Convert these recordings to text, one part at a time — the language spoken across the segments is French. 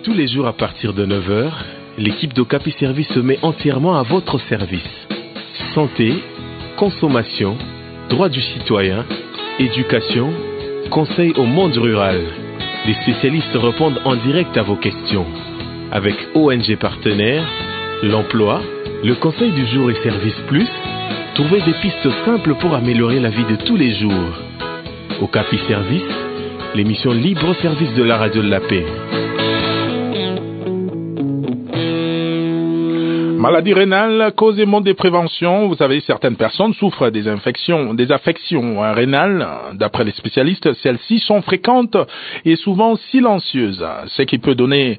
Tous les jours à partir de 9 heures, l'équipe d'Okapi Service se met entièrement à votre service. Santé, consommation, droits du citoyen, éducation, conseil au monde rural. Les spécialistes répondent en direct à vos questions. Avec ONG partenaires, l'emploi, le conseil du jour et Service Plus, trouvez des pistes simples pour améliorer la vie de tous les jours. Okapi Service, l'émission libre au service de la radio de la paix. Maladie rénale, cause et mode de prévention. Vous savez, certaines personnes souffrent des affections rénales. D'après les spécialistes, celles-ci sont fréquentes et souvent silencieuses, ce qui peut donner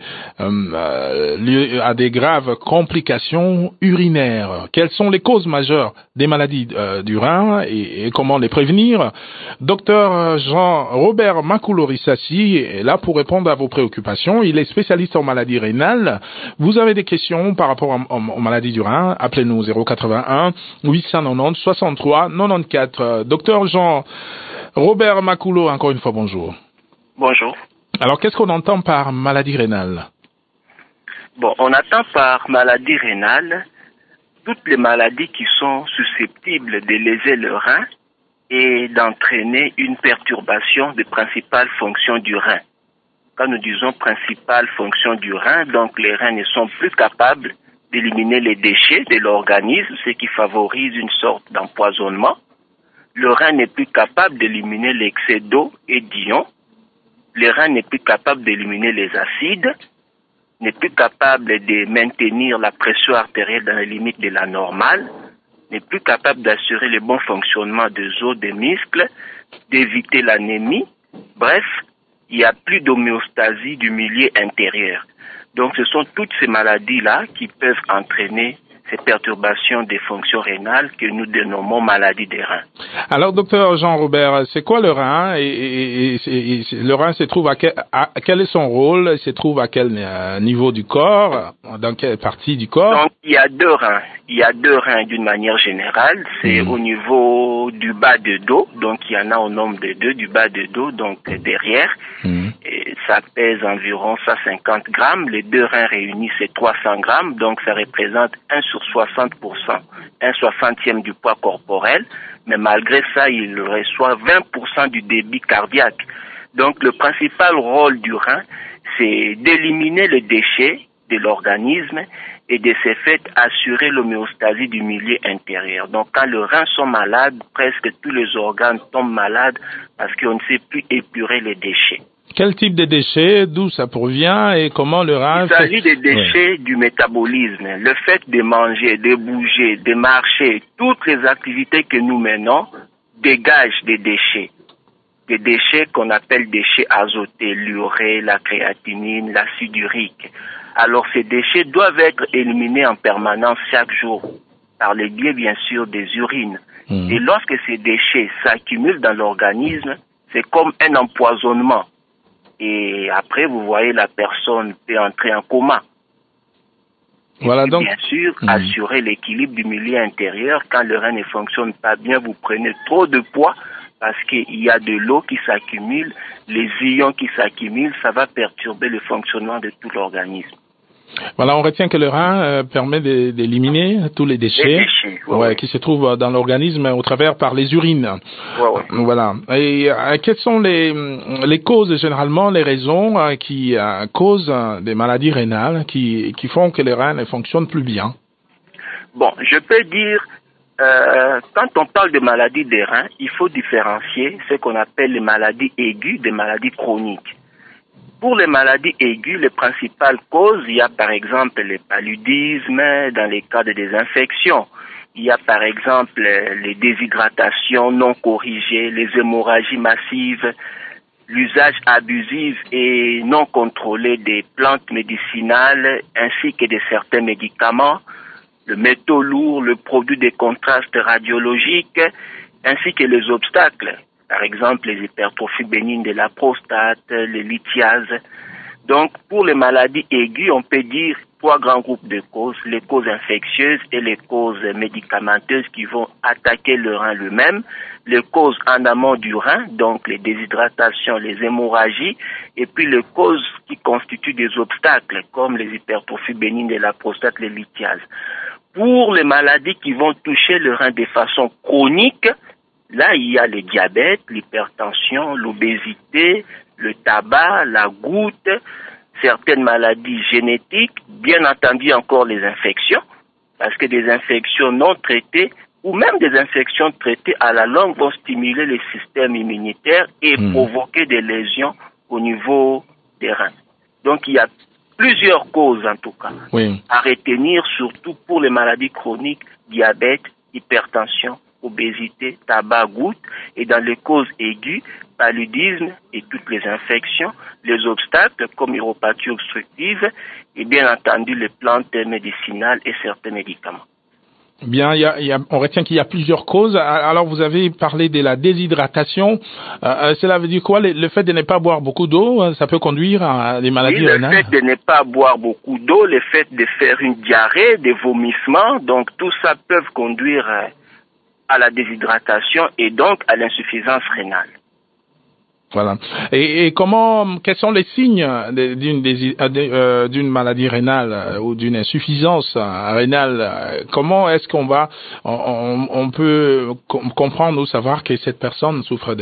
lieu à des graves complications urinaires. Quelles sont les causes majeures des maladies du rein et comment les prévenir? Docteur Jean-Robert Makoulo-Rissassi est là pour répondre à vos préoccupations. Il est spécialiste en maladies rénales. Vous avez des questions par rapport aux maladies du rein, appelez-nous 081 890 63 94. Docteur Jean-Robert Makoulo, encore une fois, bonjour. Bonjour. Alors, qu'est-ce qu'on entend par maladie rénale? Bon, on entend par maladie rénale toutes les maladies qui sont susceptibles de léser le rein et d'entraîner une perturbation des principales fonctions du rein. Quand nous disons principales fonctions du rein, donc les reins ne sont plus capables d'éliminer les déchets de l'organisme, ce qui favorise une sorte d'empoisonnement. Le rein n'est plus capable d'éliminer l'excès d'eau et d'ions. Le rein n'est plus capable d'éliminer les acides, n'est plus capable de maintenir la pression artérielle dans les limites de la normale, n'est plus capable d'assurer le bon fonctionnement des os, des muscles, d'éviter l'anémie. Bref, il n'y a plus d'homéostasie du milieu intérieur. Donc ce sont toutes ces maladies-là qui peuvent entraîner ces perturbations des fonctions rénales que nous dénommons maladies des reins. Alors, docteur Jean-Robert, c'est quoi le rein et le rein se trouve quel est son rôle? Il se trouve à quel niveau du corps? Dans quelle partie du corps? Donc, il y a deux reins. Il y a deux reins d'une manière générale. C'est au niveau du bas de dos. Donc, il y en a au nombre de deux du bas de dos, donc derrière. Et ça pèse environ 150 grammes. Les deux reins réunis, c'est 300 grammes. Donc, ça représente 1 sur 60%, 1/60e du poids corporel. Mais malgré ça, il reçoit 20% du débit cardiaque. Donc, le principal rôle du rein, c'est d'éliminer les déchets de l'organisme et de ce fait assurer l'homéostasie du milieu intérieur. Donc, quand les reins sont malades, presque tous les organes tombent malades parce qu'on ne sait plus épurer les déchets. Quel type de déchets, d'où ça provient et comment le rein... Il s'agit des déchets du métabolisme. Le fait de manger, de bouger, de marcher, toutes les activités que nous menons dégagent des déchets. Des déchets qu'on appelle déchets azotés, l'urée, la créatinine, l'acide urique. Alors ces déchets doivent être éliminés en permanence chaque jour, par le biais bien sûr des urines. Et lorsque ces déchets s'accumulent dans l'organisme, c'est comme un empoisonnement. Et après, vous voyez, la personne peut entrer en coma. Voilà, donc, bien sûr, assurer l'équilibre du milieu intérieur. Quand le rein ne fonctionne pas bien, vous prenez trop de poids parce qu'il y a de l'eau qui s'accumule, les ions qui s'accumulent, ça va perturber le fonctionnement de tout l'organisme. Voilà, on retient que le rein permet d'éliminer tous les déchets, qui se trouvent dans l'organisme au travers par les urines. Voilà. Et quelles sont les causes, généralement, les raisons qui causent des maladies rénales qui font que les reins ne fonctionnent plus bien? Bon, je peux dire, quand on parle de maladies des reins, il faut différencier ce qu'on appelle les maladies aiguës des maladies chroniques. Pour les maladies aiguës, les principales causes, il y a par exemple le paludisme dans les cas de désinfection. Il y a par exemple les déshydratations non corrigées, les hémorragies massives, l'usage abusif et non contrôlé des plantes médicinales ainsi que de certains médicaments, le métaux lourd, le produit des contrastes radiologiques ainsi que les obstacles. Par exemple, les hypertrophies bénignes de la prostate, les lithiases. Donc, pour les maladies aiguës, on peut dire 3 grands groupes de causes, les causes infectieuses et les causes médicamenteuses qui vont attaquer le rein lui-même, les causes en amont du rein, donc les déshydratations, les hémorragies, et puis les causes qui constituent des obstacles, comme les hypertrophies bénignes de la prostate, les lithiases. Pour les maladies qui vont toucher le rein de façon chronique, là, il y a le diabète, l'hypertension, l'obésité, le tabac, la goutte, certaines maladies génétiques, bien entendu encore les infections, parce que des infections non traitées ou même des infections traitées à la longue vont stimuler le système immunitaire et provoquer des lésions au niveau des reins. Donc il y a plusieurs causes en tout cas à retenir, surtout pour les maladies chroniques, diabète, hypertension, obésité, tabac, goutte, et dans les causes aiguës, paludisme et toutes les infections, les obstacles comme uropathie obstructive et bien entendu les plantes médicinales et certains médicaments. Bien, on retient qu'il y a plusieurs causes. Alors, vous avez parlé de la déshydratation. Cela veut dire quoi? Le fait de ne pas boire beaucoup d'eau, ça peut conduire à des maladies rénales? Le fait de ne pas boire beaucoup d'eau, le fait de faire une diarrhée, des vomissements, donc tout ça peut conduire à la déshydratation et donc à l'insuffisance rénale. Voilà. Et quels sont les signes d'une maladie rénale ou d'une insuffisance rénale? Comment est-ce on peut comprendre ou savoir que cette personne souffre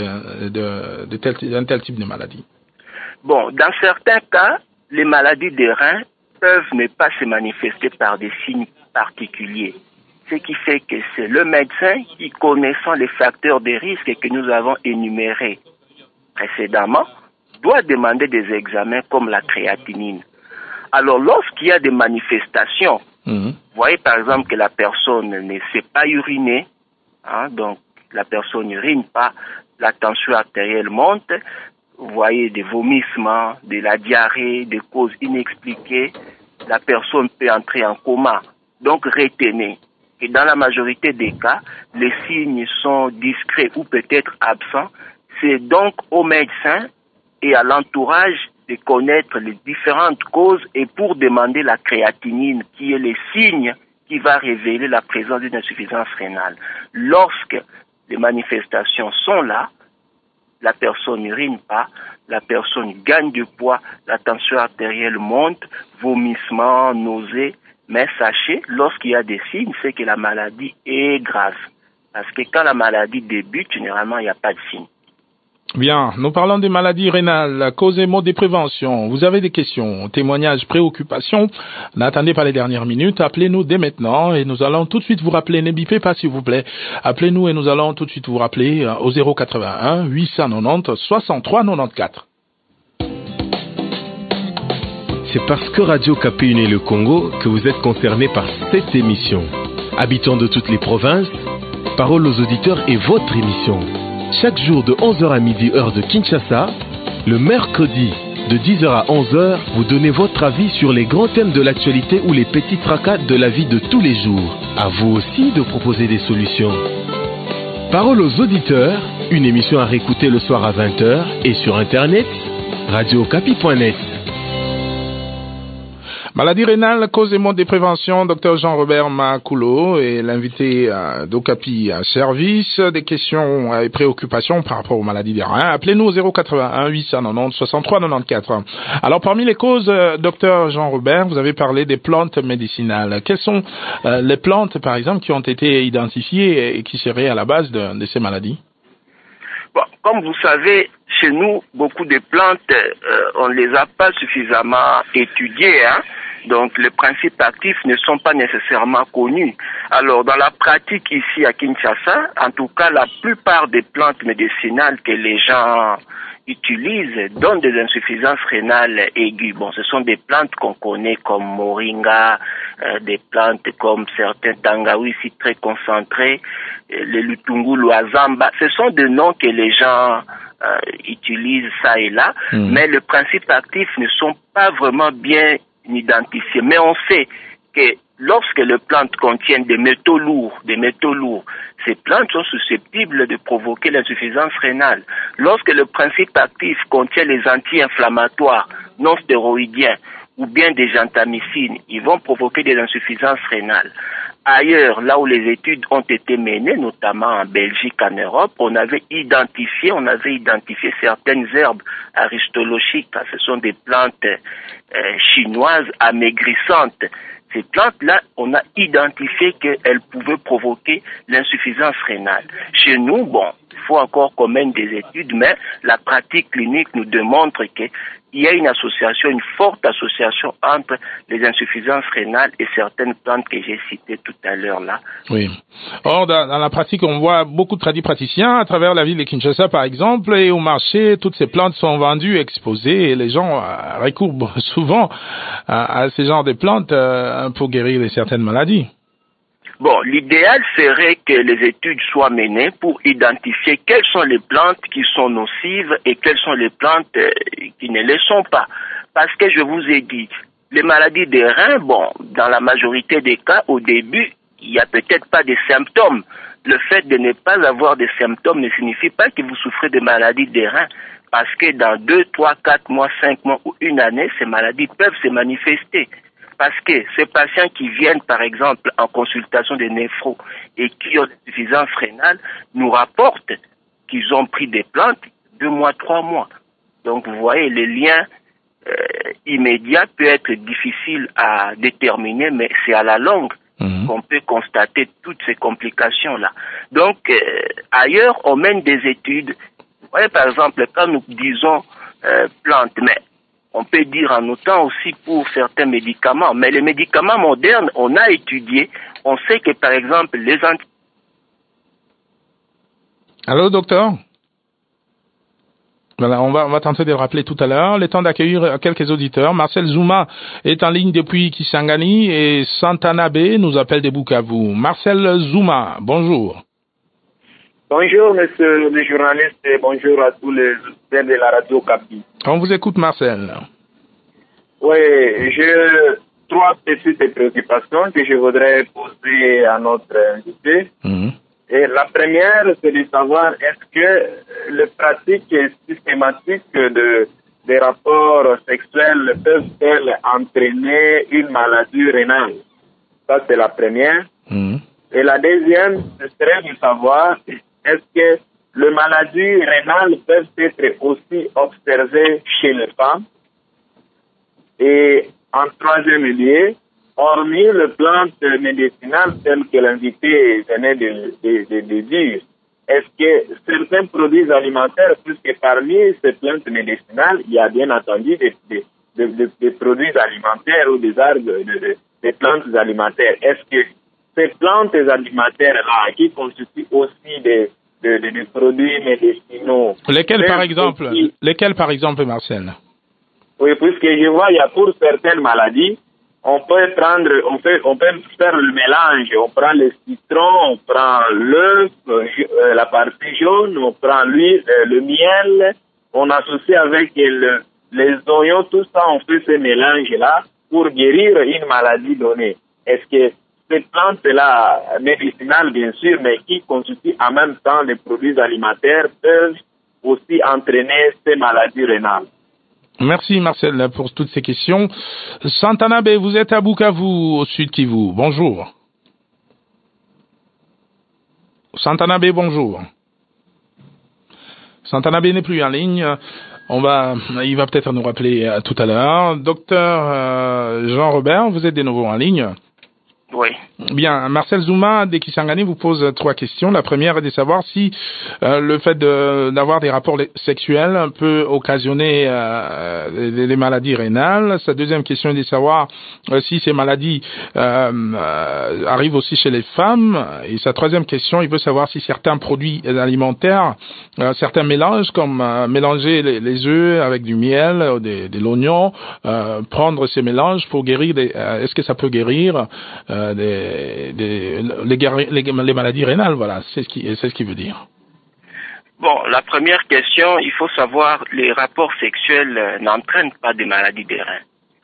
d'un tel type de maladie? Bon, dans certains cas, les maladies des reins peuvent ne pas se manifester par des signes particuliers. Ce qui fait que c'est le médecin qui, connaissant les facteurs de risque que nous avons énumérés précédemment, doit demander des examens comme la créatinine. Alors, lorsqu'il y a des manifestations, vous voyez par exemple que la personne ne sait pas uriner, donc la personne n'urine pas, la tension artérielle monte, vous voyez des vomissements, de la diarrhée, des causes inexpliquées, la personne peut entrer en coma. Donc, retenez. Et dans la majorité des cas, les signes sont discrets ou peut-être absents. C'est donc au médecin et à l'entourage de connaître les différentes causes et pour demander la créatinine, qui est le signe qui va révéler la présence d'une insuffisance rénale. Lorsque les manifestations sont là, la personne n'urine pas, la personne gagne du poids, la tension artérielle monte, vomissement, nausées. Mais sachez, lorsqu'il y a des signes, c'est que la maladie est grave. Parce que quand la maladie débute, généralement, il n'y a pas de signes. Bien, nous parlons des maladies rénales, causes et modes de prévention. Vous avez des questions, témoignages, préoccupations? N'attendez pas les dernières minutes, appelez-nous dès maintenant et nous allons tout de suite vous rappeler. Ne bipez pas s'il vous plaît. Appelez-nous et nous allons tout de suite vous rappeler au 081 890 63 94. C'est parce que Radio Okapi unit le Congo que vous êtes concernés par cette émission. Habitants de toutes les provinces, Parole aux auditeurs est votre émission. Chaque jour de 11h à midi heure de Kinshasa, le mercredi de 10h à 11h, vous donnez votre avis sur les grands thèmes de l'actualité ou les petits tracas de la vie de tous les jours. À vous aussi de proposer des solutions. Parole aux auditeurs, une émission à réécouter le soir à 20h et sur internet, radiookapi.net. Maladie rénale, cause et modes de prévention, Dr Jean-Robert Makulo est l'invité d'Okapi à service. Des questions et préoccupations par rapport aux maladies des reins. Appelez-nous au 081 890 63 94. Alors parmi les causes, Dr Jean-Robert, vous avez parlé des plantes médicinales. Quelles sont les plantes, par exemple, qui ont été identifiées et qui seraient à la base de ces maladies? Bon, comme vous savez, chez nous, beaucoup de plantes, on ne les a pas suffisamment étudiées, Donc, les principes actifs ne sont pas nécessairement connus. Alors, dans la pratique ici à Kinshasa, en tout cas, la plupart des plantes médicinales que les gens utilisent donnent des insuffisances rénales aiguës. Bon, ce sont des plantes qu'on connaît comme moringa, des plantes comme certains tangawizi très concentrés, le lutungu, l'oazamba. Ce sont des noms que les gens utilisent ça et là, mais les principes actifs ne sont pas vraiment bien identifiés. Mais on sait que lorsque les plantes contiennent des métaux lourds, ces plantes sont susceptibles de provoquer l'insuffisance rénale. Lorsque le principe actif contient les anti-inflammatoires, non stéroïdiens ou bien des gentamicines, ils vont provoquer des insuffisances rénales. Ailleurs, là où les études ont été menées, notamment en Belgique, en Europe, on avait identifié certaines herbes aristolochiques. Ce sont des plantes chinoises amaigrissantes. Ces plantes-là, on a identifié qu'elles pouvaient provoquer l'insuffisance rénale. Chez nous, il faut encore qu'on mène des études, mais la pratique clinique nous démontre qu'il y a une forte association entre les insuffisances rénales et certaines plantes que j'ai citées tout à l'heure là. Oui. Or, dans la pratique, on voit beaucoup de praticiens à travers la ville de Kinshasa, par exemple, et au marché, toutes ces plantes sont vendues, exposées, et les gens recourent souvent à ces genres de plantes pour guérir certaines maladies. L'idéal serait que les études soient menées pour identifier quelles sont les plantes qui sont nocives et quelles sont les plantes qui ne le sont pas. Parce que je vous ai dit, les maladies des reins, dans la majorité des cas, au début, il n'y a peut-être pas de symptômes. Le fait de ne pas avoir de symptômes ne signifie pas que vous souffrez de maladies des reins. Parce que dans 2, 3, 4 mois, 5 mois ou une année, ces maladies peuvent se manifester. Parce que ces patients qui viennent, par exemple, en consultation de néphro et qui ont une insuffisance rénale, nous rapportent qu'ils ont pris des plantes 2 mois, 3 mois. Donc, vous voyez, le lien immédiat peut être difficile à déterminer, mais c'est à la longue qu'on peut constater toutes ces complications-là. Donc, ailleurs, on mène des études. Vous voyez, par exemple, quand nous disons plantes, mais on peut dire en autant aussi pour certains médicaments. Mais les médicaments modernes, on a étudié. On sait que, par exemple, les Allô, docteur? Voilà, on va tenter de le rappeler tout à l'heure. Le temps d'accueillir quelques auditeurs. Marcel Zouma est en ligne depuis Kisangani et Santana B nous appelle de Bukavu. Marcel Zouma, bonjour. Bonjour, monsieur le journaliste, et bonjour à tous les auditeurs de la radio Capi. On vous écoute, Marcel. Oui, j'ai 3 petites préoccupations que je voudrais poser à notre invité. Et la première, c'est de savoir est-ce que les pratiques systématiques des rapports sexuels peuvent-elles entraîner une maladie rénale? Ça, c'est la première. Et la deuxième, ce serait de savoir est-ce que les maladies rénales peuvent être aussi observées chez les femmes? Et en troisième lieu, hormis les plantes médicinales telles que l'invité venait de dire, est-ce que certains produits alimentaires, puisque parmi ces plantes médicinales, il y a bien entendu des produits alimentaires ou des arbres, des plantes alimentaires, est-ce que ces plantes alimentaires-là, qui constituent aussi des produits médicinaux. Lesquels, par exemple, Marcel? Oui, puisque je vois, il y a pour certaines maladies, on peut faire le mélange. On prend le citron, on prend l'œuf, la partie jaune, on prend l'huile, le miel, on associe avec les oignons, tout ça, on fait ce mélange-là pour guérir une maladie donnée. Est-ce que ces plantes-là, médicinales bien sûr, mais qui constituent en même temps des produits alimentaires, peuvent aussi entraîner ces maladies rénales? Merci Marcel pour toutes ces questions. Santana B, vous êtes à Bukavu, au sud Kivu. Bonjour. Santana B, bonjour. Santana B n'est plus en ligne. Il va peut-être nous rappeler tout à l'heure. Docteur Jean-Robert, vous êtes de nouveau en ligne. Oui. Bien, Marcel Zouma de Kisangani vous pose 3 questions. La première est de savoir si le fait d'avoir des rapports sexuels peut occasionner des maladies rénales. Sa deuxième question est de savoir si ces maladies arrivent aussi chez les femmes. Et sa troisième question, il veut savoir si certains produits alimentaires, certains mélanges comme mélanger les œufs avec du miel ou de l'oignon, prendre ces mélanges pour guérir est-ce que ça peut guérir les maladies rénales, voilà, c'est ce qu'il veut dire. Bon, la première question, il faut savoir, les rapports sexuels n'entraînent pas des maladies des reins.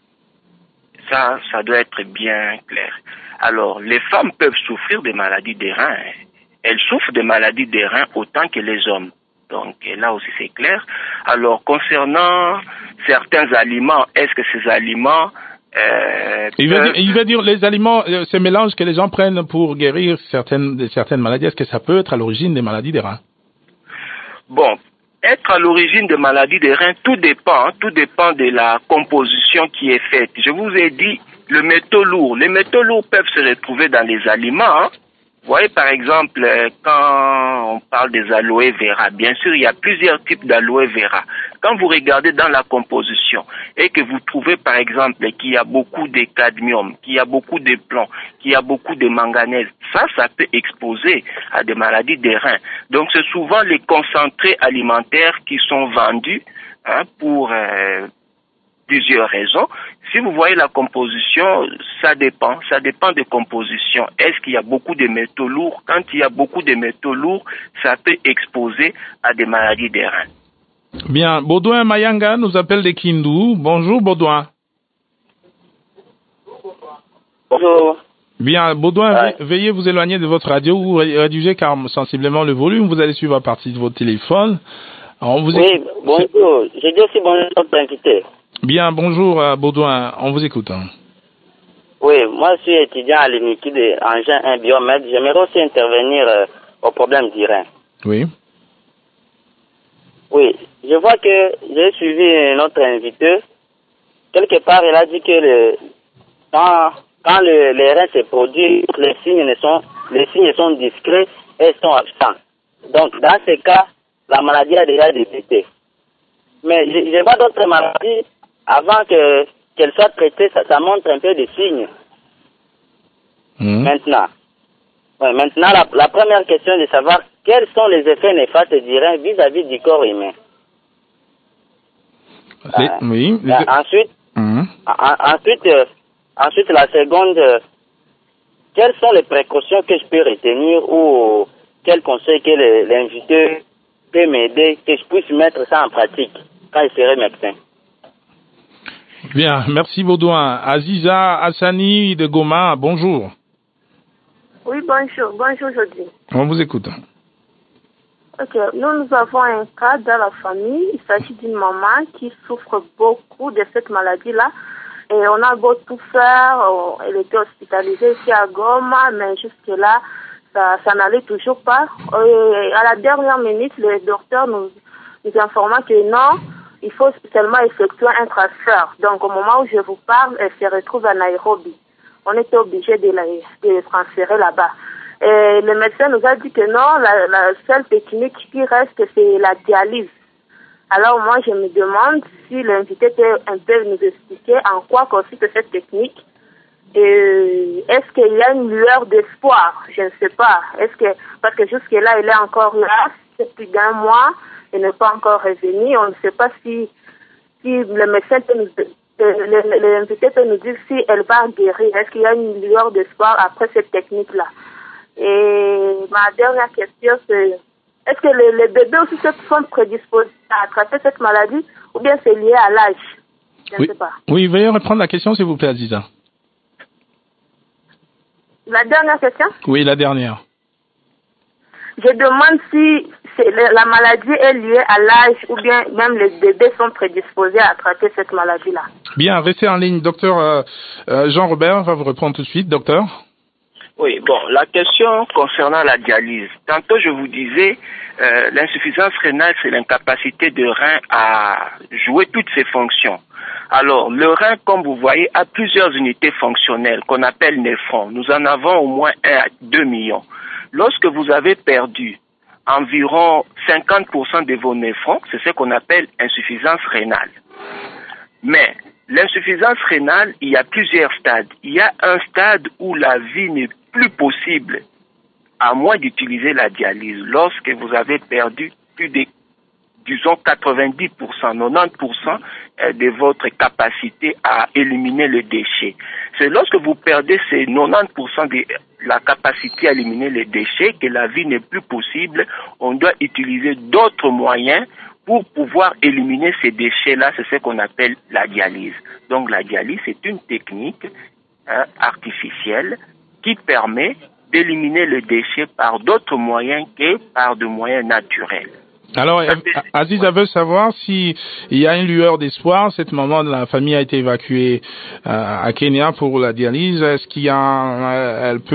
Ça doit être bien clair. Alors, les femmes peuvent souffrir des maladies des reins. Elles souffrent des maladies des reins autant que les hommes. Donc là aussi c'est clair. Alors concernant certains aliments, est-ce que ces aliments il veut dire les aliments, ces mélanges que les gens prennent pour guérir certaines maladies, est-ce que ça peut être à l'origine des maladies des reins? Bon, être à l'origine des maladies des reins, tout dépend de la composition qui est faite. Je vous ai dit, les métaux lourds peuvent se retrouver dans les aliments, hein. Vous voyez, par exemple, quand on parle des aloe vera, bien sûr, il y a plusieurs types d'aloe vera. Quand vous regardez dans la composition et que vous trouvez, par exemple, qu'il y a beaucoup de cadmium, qu'il y a beaucoup de plomb, qu'il y a beaucoup de manganèse, ça peut exposer à des maladies des reins. Donc, c'est souvent les concentrés alimentaires qui sont vendus, hein, pour plusieurs raisons. Si vous voyez la composition, ça dépend de composition. Est-ce qu'il y a beaucoup de métaux lourds? Quand il y a beaucoup de métaux lourds, ça peut exposer à des maladies des reins. Bien, Baudouin Mayanga nous appelle de Kindu. Bonjour Baudouin. Bonjour. Bien, Baudouin, veuillez vous éloigner de votre radio ou réduisez sensiblement le volume. Vous allez suivre à partir de votre téléphone. Alors, oui, bonjour. Je dis aussi bonjour à notre invité. Bien, bonjour Baudouin, on vous écoute. Oui, moi je suis étudiant à l'UNIKI en Engin 1 biomètre. J'aimerais aussi intervenir au problème du rein. Oui. Oui, je vois que j'ai suivi notre invité. Quelque part, il a dit que quand les reins se produisent, les signes sont discrets et sont absents. Donc, dans ce cas, la maladie a déjà débuté. Mais je vois d'autres maladies, avant qu'elles soient traitées, ça montre un peu des signes. Maintenant, la première question est de savoir quels sont les effets néfastes du rein vis-à-vis du corps humain. Ensuite, la seconde, quelles sont les précautions que je peux retenir ou quels conseils que l'invité peut m'aider, que je puisse mettre ça en pratique quand je serai médecin. Bien, merci Baudouin. Aziza Hassani de Goma, bonjour. Oui, bonjour Jody. On vous écoute. Ok, nous avons un cas dans la famille. Il s'agit d'une maman qui souffre beaucoup de cette maladie-là. Et on a beau tout faire, elle était hospitalisée ici à Goma, mais jusque-là, ça n'allait toujours pas. Et à la dernière minute, le docteur nous informa que non, il faut seulement effectuer un transfert. Donc au moment où je vous parle, elle se retrouve à Nairobi. On était obligé de la transférer là-bas. Et le médecin nous a dit que non, la seule technique qui reste, c'est la dialyse. Alors moi, je me demande si l'invité peut un peu nous expliquer en quoi consiste cette technique. Et est-ce qu'il y a une lueur d'espoir? Je ne sais pas. Parce que jusque-là, il est encore là, c'est plus d'1 mois, il n'est pas encore revenu. On ne sait pas si le médecin peut l'invité peut nous dire si elle va guérir. Est-ce qu'il y a une lueur d'espoir après cette technique-là? Et ma dernière question, c'est est-ce que les bébés aussi sont prédisposés à attraper cette maladie ou bien c'est lié à l'âge? Je ne sais pas. Oui, veuillez reprendre la question s'il vous plaît, Aziza. La dernière question? Oui, la dernière. Je demande si la maladie est liée à l'âge ou bien même les bébés sont prédisposés à attraper cette maladie-là. Bien, restez en ligne. Docteur Jean-Robert va vous répondre tout de suite. Docteur? Oui, bon, la question concernant la dialyse. Tantôt, je vous disais, l'insuffisance rénale, c'est l'incapacité de rein à jouer toutes ses fonctions. Alors, le rein, comme vous voyez, a plusieurs unités fonctionnelles qu'on appelle néphrons. Nous en avons au moins 1 à 2 millions. Lorsque vous avez perdu environ 50% de vos néphrons, c'est ce qu'on appelle insuffisance rénale. Mais l'insuffisance rénale, il y a plusieurs stades. Il y a un stade où la vie n'est plus possible, à moins d'utiliser la dialyse. Lorsque vous avez perdu plus de, disons, 90%, 90% de votre capacité à éliminer le déchet. C'est lorsque vous perdez ces 90% de la capacité à éliminer les déchets que la vie n'est plus possible. On doit utiliser d'autres moyens pour pouvoir éliminer ces déchets-là. C'est ce qu'on appelle la dialyse. Donc la dialyse, c'est une technique artificielle qui permet d'éliminer le déchet par d'autres moyens que par des moyens naturels. Alors, Aziza veut savoir si il y a une lueur d'espoir. Cette maman de la famille a été évacuée à Kenya pour la dialyse. Est-ce qu'il y a, elle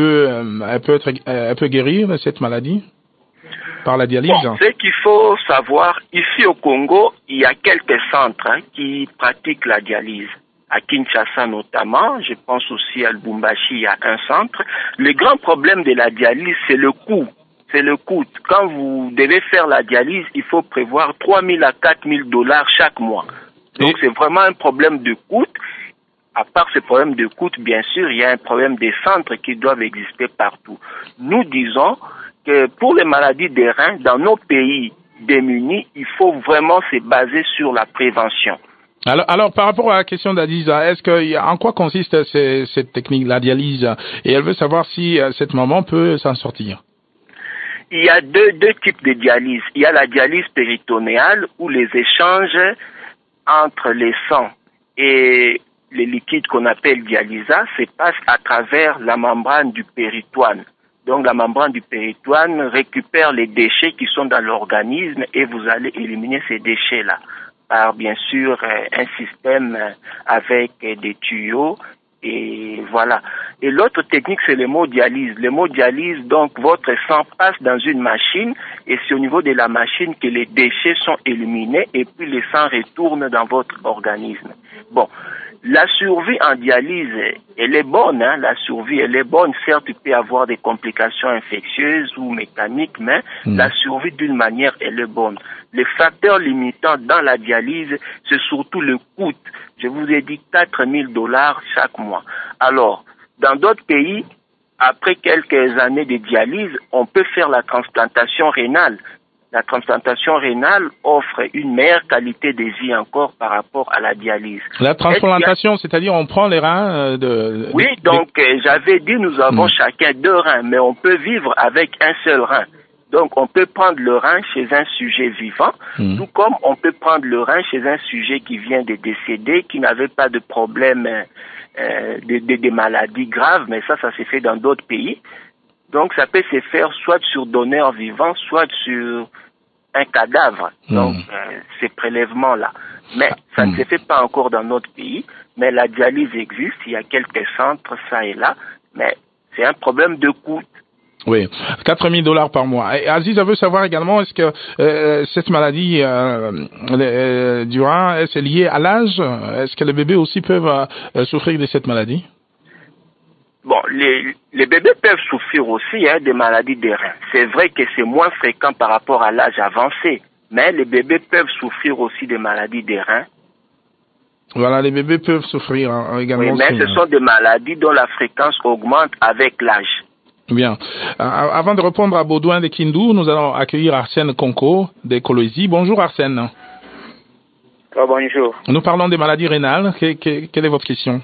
peut guérir de cette maladie par la dialyse? Bon, ce qu'il faut savoir, ici au Congo, il y a quelques centres qui pratiquent la dialyse. À Kinshasa notamment, je pense aussi à Lubumbashi, il y a un centre. Le grand problème de la dialyse, c'est le coût. C'est le coût. Quand vous devez faire la dialyse, il faut prévoir 3 000 à 4 000 $ chaque mois. Donc c'est vraiment un problème de coût. À part ce problème de coût, bien sûr, il y a un problème des centres qui doivent exister partout. Nous disons que pour les maladies des reins, dans nos pays démunis, il faut vraiment se baser sur la prévention. Alors, par rapport à la question d'Adiza, en quoi consiste cette technique, la dialyse? Et elle veut savoir si cette maman peut s'en sortir. Il y a deux types de dialyse. Il y a la dialyse péritonéale où les échanges entre les sangs et les liquides qu'on appelle dialysa se passent à travers la membrane du péritoine. Donc la membrane du péritoine récupère les déchets qui sont dans l'organisme et vous allez éliminer ces déchets-là par bien sûr un système avec des tuyaux. Et voilà. Et l'autre technique, c'est l'hémodialyse. L'hémodialyse, donc, votre sang passe dans une machine et c'est au niveau de la machine que les déchets sont éliminés et puis le sang retourne dans votre organisme. Bon. La survie en dialyse, elle est bonne, hein. La survie, elle est bonne. Certes, il peut y avoir des complications infectieuses ou mécaniques, mais la survie d'une manière, elle est bonne. Les facteurs limitants dans la dialyse, c'est surtout le coût. Je vous ai dit 4 000 $ chaque mois. Alors, dans d'autres pays, après quelques années de dialyse, on peut faire la transplantation rénale. La transplantation rénale offre une meilleure qualité de vie encore par rapport à la dialyse. La transplantation, c'est-à-dire on prend les reins Oui, donc j'avais dit nous avons chacun 2 reins, mais on peut vivre avec un seul rein. Donc on peut prendre le rein chez un sujet vivant, tout comme on peut prendre le rein chez un sujet qui vient de décéder, qui n'avait pas de problème de maladies graves, mais ça se fait dans d'autres pays. Donc ça peut se faire soit sur donneur vivant, soit sur un cadavre. Donc ces prélèvements-là. Mais ça ne se fait pas encore dans notre pays. Mais la dialyse existe, il y a quelques centres, ça et là. Mais c'est un problème de coût. Oui, 4 000 $ par mois. Et Aziza veut savoir également, est-ce que cette maladie du rein, est-ce liée à l'âge? Est-ce que les bébés aussi peuvent souffrir de cette maladie? Bon, les bébés peuvent souffrir aussi des maladies des reins. C'est vrai que c'est moins fréquent par rapport à l'âge avancé, mais les bébés peuvent souffrir aussi des maladies des reins. Voilà, les bébés peuvent souffrir également. Oui, mais ce sont des maladies dont la fréquence augmente avec l'âge. Bien. Avant de répondre à Baudouin de Kindu, nous allons accueillir Arsène Konko de Kolwezi. Bonjour Arsène. Oh, bonjour. Nous parlons des maladies rénales. Quelle est votre question?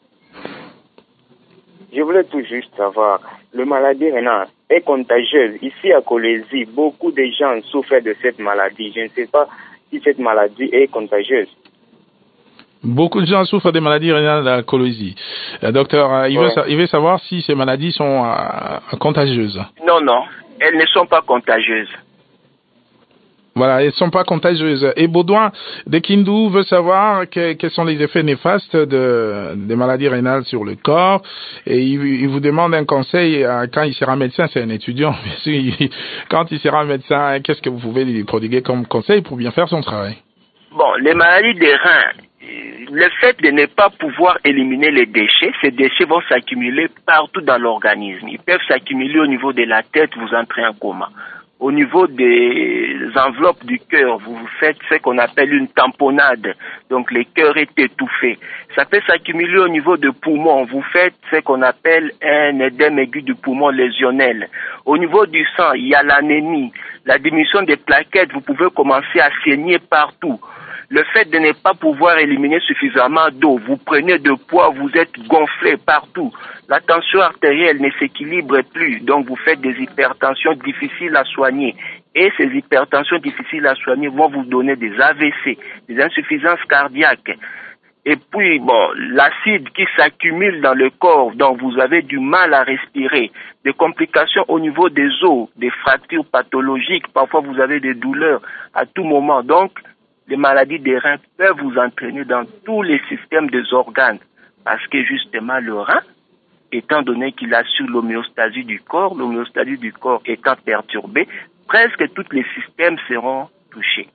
Je voulais tout juste savoir, la maladie rénale est contagieuse. Ici à Kolwezi, beaucoup de gens souffrent de cette maladie. Je ne sais pas si cette maladie est contagieuse. Beaucoup de gens souffrent des maladies rénales à Kolwezi. Docteur, il veut savoir si ces maladies sont contagieuses. Non, elles ne sont pas contagieuses. Voilà, elles ne sont pas contagieuses. Et Baudouin de Kindu veut savoir quels sont les effets néfastes des maladies rénales sur le corps. Et il vous demande un conseil quand il sera médecin. C'est un étudiant, bien sûr. Quand il sera médecin, qu'est-ce que vous pouvez lui prodiguer comme conseil pour bien faire son travail? Bon, les maladies des reins, le fait de ne pas pouvoir éliminer les déchets, ces déchets vont s'accumuler partout dans l'organisme. Ils peuvent s'accumuler au niveau de la tête, vous entrez en coma. Au niveau des enveloppes du cœur, vous faites ce qu'on appelle une tamponnade, donc le cœur est étouffé. Ça peut s'accumuler au niveau des poumons, vous faites ce qu'on appelle un édème aigu du poumon lésionnel. Au niveau du sang, il y a l'anémie, la diminution des plaquettes, vous pouvez commencer à saigner partout. Le fait de ne pas pouvoir éliminer suffisamment d'eau, vous prenez de poids, vous êtes gonflé partout. La tension artérielle ne s'équilibre plus, donc vous faites des hypertensions difficiles à soigner. Et ces hypertensions difficiles à soigner vont vous donner des AVC, des insuffisances cardiaques. Et puis, bon, l'acide qui s'accumule dans le corps, donc vous avez du mal à respirer, des complications au niveau des os, des fractures pathologiques, parfois vous avez des douleurs à tout moment. Donc, les maladies des reins peuvent vous entraîner dans tous les systèmes des organes, parce que justement le rein, étant donné qu'il assure l'homéostasie du corps étant perturbée, presque tous les systèmes seront touchés.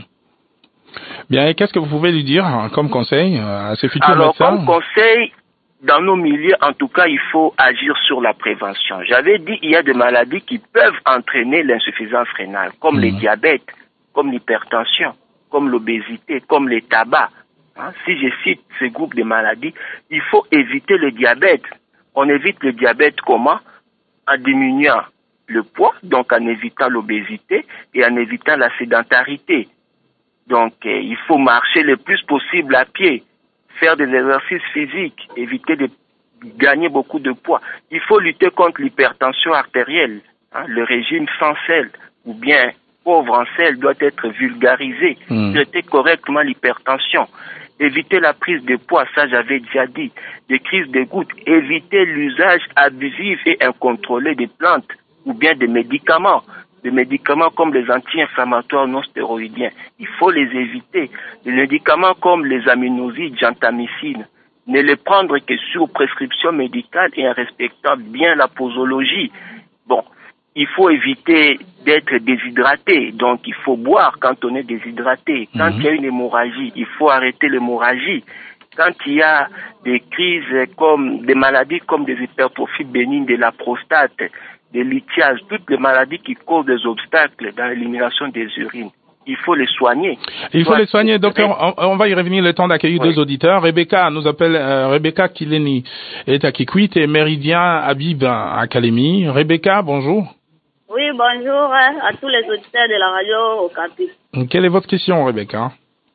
Bien, et qu'est-ce que vous pouvez lui dire comme conseil à ces futurs médecins? Alors, comme conseil, dans nos milieux, en tout cas, il faut agir sur la prévention. J'avais dit, il y a des maladies qui peuvent entraîner l'insuffisance rénale, comme les diabètes, comme l'hypertension, comme l'obésité, comme les tabacs. Si je cite ces groupes de maladies, il faut éviter le diabète. On évite le diabète comment? En diminuant le poids, donc en évitant l'obésité et en évitant la sédentarité. Donc, il faut marcher le plus possible à pied, faire des exercices physiques, éviter de gagner beaucoup de poids. Il faut lutter contre l'hypertension artérielle. Le régime sans sel ou bien pauvre en sel doit être vulgarisé. Traiter correctement l'hypertension. Éviter la prise de poids, ça j'avais déjà dit. Des crises de gouttes. Éviter l'usage abusif et incontrôlé des plantes ou bien des médicaments. Des médicaments comme les anti-inflammatoires non stéroïdiens, il faut les éviter. Les médicaments comme les aminosides, gentamicine, ne les prendre que sur prescription médicale et en respectant bien la posologie. Bon, il faut éviter d'être déshydraté, donc il faut boire quand on est déshydraté. Quand il y a une hémorragie, il faut arrêter l'hémorragie. Quand il y a des crises comme des maladies comme des hypertrophies bénignes de la prostate, des lithiases, toutes les maladies qui causent des obstacles dans l'élimination des urines. Il faut les soigner. Il faut les soigner, docteur. On va y revenir le temps d'accueillir deux auditeurs. Rebecca nous appelle, Rebecca Kileni est à Kikwit et Méridien Habib à Kalemi. Rebecca, bonjour. Oui, bonjour à tous les auditeurs de la radio Okapi. Quelle est votre question, Rebecca?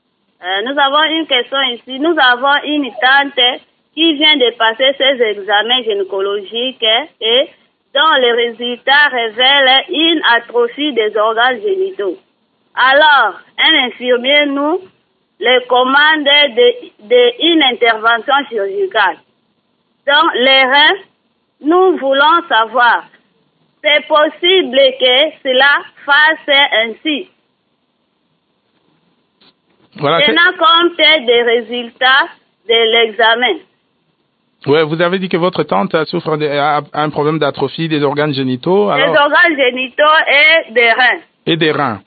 Nous avons une question ici. Nous avons une tante qui vient de passer ses examens gynécologiques et dont les résultats révèlent une atrophie des organes génitaux. Alors, un infirmier nous les commande une intervention chirurgicale. Dans les reins, nous voulons savoir, c'est possible que cela fasse ainsi. Voilà, tenant compte des résultats de l'examen. Ouais, vous avez dit que votre tante souffre a un problème d'atrophie des organes génitaux. Alors... Des organes génitaux et des reins. Et des reins.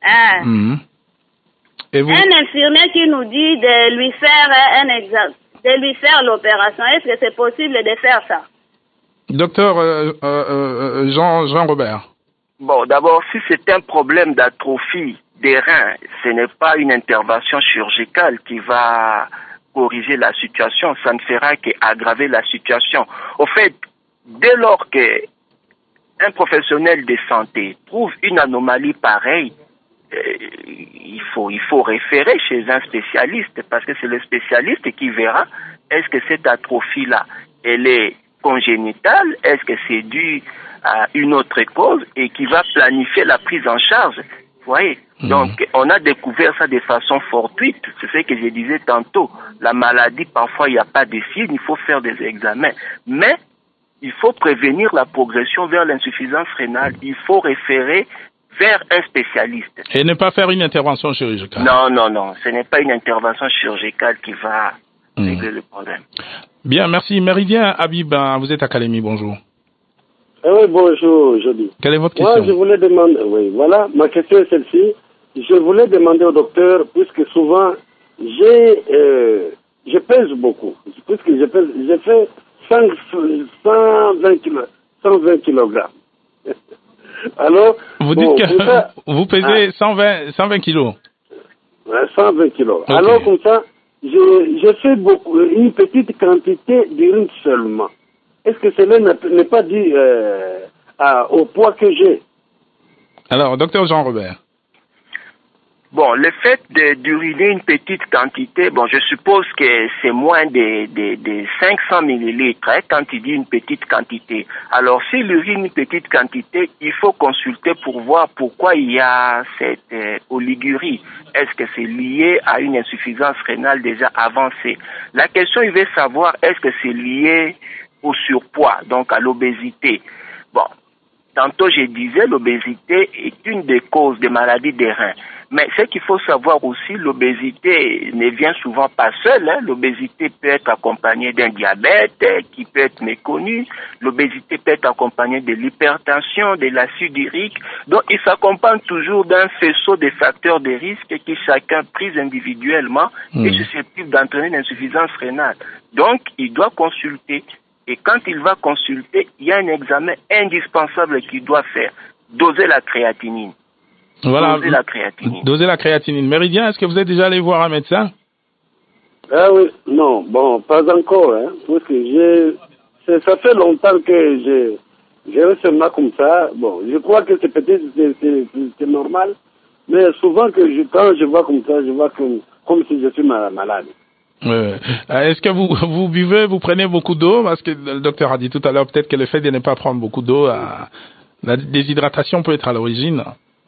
Et vous... Un infirmier qui nous dit de lui faire un examen, de lui faire l'opération. Est-ce que c'est possible de faire ça? Docteur Jean-Robert. Bon, d'abord, si c'est un problème d'atrophie des reins, ce n'est pas une intervention chirurgicale qui va corriger la situation, ça ne fera qu'aggraver la situation. Au fait, dès lors que un professionnel de santé trouve une anomalie pareille, il faut référer chez un spécialiste, parce que c'est le spécialiste qui verra est-ce que cette atrophie-là, elle est congénitale, est-ce que c'est dû à une autre cause, et qui va planifier la prise en charge. Vous voyez? Donc, on a découvert ça de façon fortuite. C'est ce que je disais tantôt. La maladie, parfois, il n'y a pas de signes, il faut faire des examens. Mais, il faut prévenir la progression vers l'insuffisance rénale. Il faut référer vers un spécialiste. Et ne pas faire une intervention chirurgicale. Non. Ce n'est pas une intervention chirurgicale qui va régler le problème. Bien, merci. Méridien Habib, vous êtes à Kalemi, bonjour. Oui, bonjour, Jody. Quelle est votre question? Moi, je voulais demander, oui, voilà, ma question est celle-ci. Je voulais demander au docteur, puisque souvent, je pèse beaucoup. Puisque j'ai fait 120 kilogrammes. Alors, vous dites que vous pesez 120 kilos. 120 kilos. Okay. Alors, comme ça, je fais une petite quantité d'urine seulement. Est-ce que cela n'est pas dû au poids que j'ai? Alors, docteur Jean-Robert. Bon, le fait d'uriner une petite quantité, bon, je suppose que c'est moins de 500 millilitres, hein, quand il dit une petite quantité. Alors, s'il urine une petite quantité, il faut consulter pour voir pourquoi il y a cette oligurie. Est-ce que c'est lié à une insuffisance rénale déjà avancée? La question, il veut savoir, est-ce que c'est lié au surpoids, donc à l'obésité? Bon, tantôt je disais, l'obésité est une des causes des maladies des reins. Mais ce qu'il faut savoir aussi, l'obésité ne vient souvent pas seule. Hein. L'obésité peut être accompagnée d'un diabète qui peut être méconnu. L'obésité peut être accompagnée de l'hypertension, de l'acide urique. Donc, il s'accompagne toujours d'un faisceau de facteurs de risque qui, chacun pris individuellement, est susceptible d'entraîner une insuffisance rénale. Donc, il doit consulter. Et quand il va consulter, il y a un examen indispensable qu'il doit faire. Doser la créatinine. Voilà. Doser la créatinine. Doser la créatinine. Méridien, est-ce que vous êtes déjà allé voir un médecin? Ah oui, non, bon, pas encore, hein, parce que ça fait longtemps que j'ai ressemblé comme ça. Bon, je crois que c'est peut-être c'est normal, mais souvent quand je vois comme ça, je vois comme si je suis malade. Est-ce que vous buvez, vous prenez beaucoup d'eau? Parce que le docteur a dit tout à l'heure peut-être que le fait de ne pas prendre beaucoup d'eau, la déshydratation peut être à l'origine.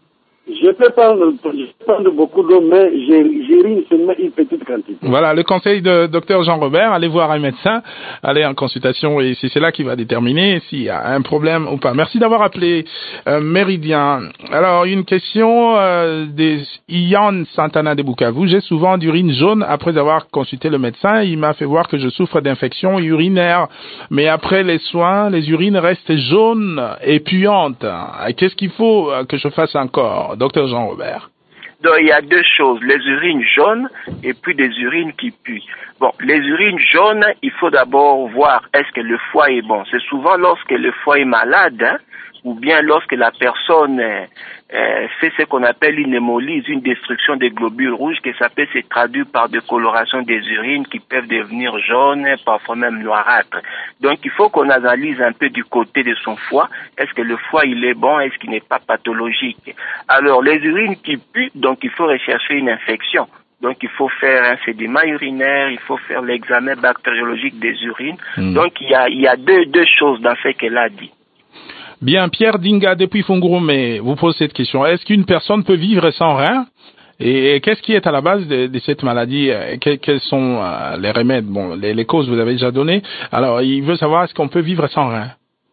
Je peux prendre beaucoup d'eau, mais j'urine seulement une petite quantité. Voilà, le conseil de docteur Jean-Robert, allez voir un médecin, allez en consultation et c'est là qui va déterminer s'il y a un problème ou pas. Merci d'avoir appelé Méridien. Alors, une question des Ian Santana de Bukavu. J'ai souvent d'urine jaune après avoir consulté le médecin. Il m'a fait voir que je souffre d'infection urinaire. Mais après les soins, les urines restent jaunes et puantes. Qu'est-ce qu'il faut que je fasse encore? Docteur Jean-Robert. Donc, il y a deux choses, les urines jaunes et puis des urines qui puent. Bon, les urines jaunes, il faut d'abord voir est-ce que le foie est bon. C'est souvent lorsque le foie est malade, hein, ou bien lorsque la personne fait ce qu'on appelle une hémolyse, une destruction des globules rouges, que ça peut se traduire par des colorations des urines qui peuvent devenir jaunes, parfois même noirâtres. Donc il faut qu'on analyse un peu du côté de son foie. Est-ce que le foie il est bon? Est-ce qu'il n'est pas pathologique? Alors les urines qui puent, donc il faut rechercher une infection. Donc il faut faire un sédiment urinaire, il faut faire l'examen bactériologique des urines. Donc il y a deux choses dans ce qu'elle a dit. Bien, Pierre Dinga depuis Fungurumé vous pose cette question. Est-ce qu'une personne peut vivre sans rein? Et qu'est-ce qui est à la base de cette maladie? Quels sont les remèdes? Bon, les causes vous avez déjà donné. Alors, il veut savoir est-ce qu'on peut vivre sans rein?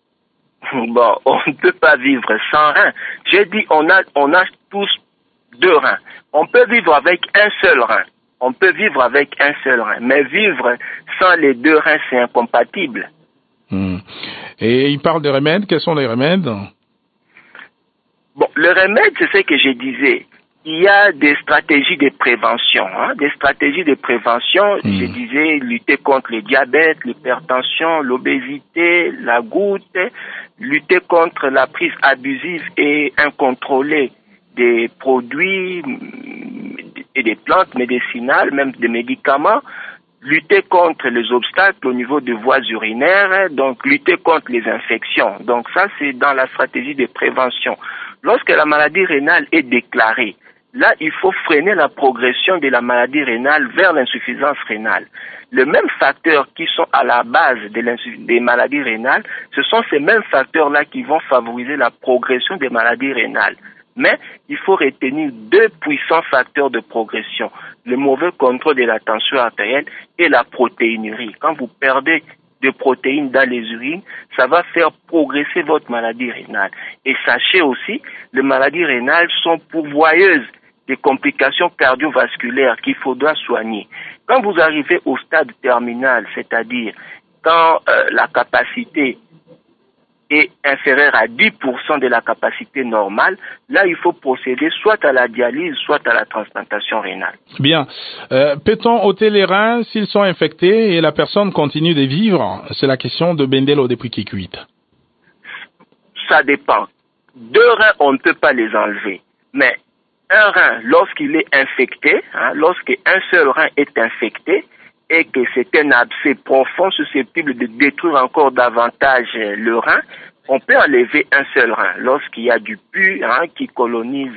Bon, on ne peut pas vivre sans rein. J'ai dit on a tous deux reins. On peut vivre avec un seul rein. On peut vivre avec un seul rein. Mais vivre sans les deux reins, c'est incompatible. Et il parle de remèdes. Quels sont les remèdes? Bon, le remède, c'est ce que je disais. Il y a des stratégies de prévention. Des stratégies de prévention, je disais, lutter contre le diabète, l'hypertension, l'obésité, la goutte, lutter contre la prise abusive et incontrôlée des produits et des plantes médicinales, même des médicaments, lutter contre les obstacles au niveau des voies urinaires, donc lutter contre les infections. Donc ça, c'est dans la stratégie de prévention. Lorsque la maladie rénale est déclarée, là, il faut freiner la progression de la maladie rénale vers l'insuffisance rénale. Les mêmes facteurs qui sont à la base des maladies rénales, ce sont ces mêmes facteurs-là qui vont favoriser la progression des maladies rénales. Mais il faut retenir deux puissants facteurs de progression, le mauvais contrôle de la tension artérielle et la protéinurie. Quand vous perdez de protéines dans les urines, ça va faire progresser votre maladie rénale. Et sachez aussi, les maladies rénales sont pourvoyeuses des complications cardiovasculaires qu'il faudra soigner. Quand vous arrivez au stade terminal, c'est-à-dire quand la capacité est inférieure à 10% de la capacité normale, là, il faut procéder soit à la dialyse, soit à la transplantation rénale. Bien. Peut-on ôter les reins s'ils sont infectés et la personne continue de vivre? C'est la question de Bendelo depuis Kikwit. Ça dépend. Deux reins, on ne peut pas les enlever. Mais un rein, lorsqu'il est infecté, lorsqu'un seul rein est infecté, et que c'est un abcès profond susceptible de détruire encore davantage le rein, on peut enlever un seul rein. Lorsqu'il y a du pus qui colonise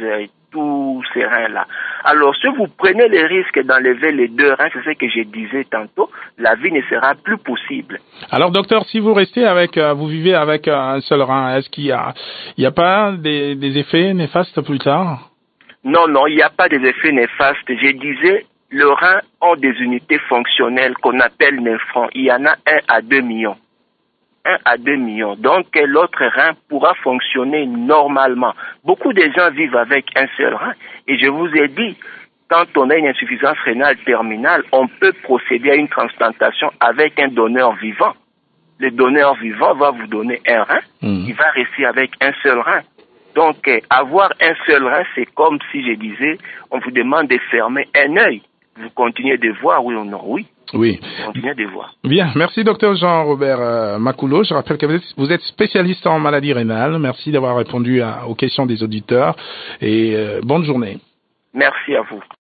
tous ces reins-là. Alors, si vous prenez le risque d'enlever les 2 reins, c'est ce que je disais tantôt, la vie ne sera plus possible. Alors, docteur, si vous restez vous vivez avec un seul rein, est-ce qu'il y a pas des effets néfastes plus tard? Non, il n'y a pas des effets néfastes. Je disais, le rein ont des unités fonctionnelles qu'on appelle néphrons. Il y en a 1 à 2 millions. 1 à 2 millions. Donc, l'autre rein pourra fonctionner normalement. Beaucoup de gens vivent avec un seul rein. Et je vous ai dit, quand on a une insuffisance rénale terminale, on peut procéder à une transplantation avec un donneur vivant. Le donneur vivant va vous donner un rein. Il va rester avec un seul rein. Donc, avoir un seul rein, c'est comme si je disais, on vous demande de fermer un œil. Vous continuez de voir, oui ou non? Oui. Oui. Continuez de voir. Bien. Merci, docteur Jean-Robert Macoulot. Je rappelle que vous êtes spécialiste en maladie rénale. Merci d'avoir répondu aux questions des auditeurs et bonne journée. Merci à vous.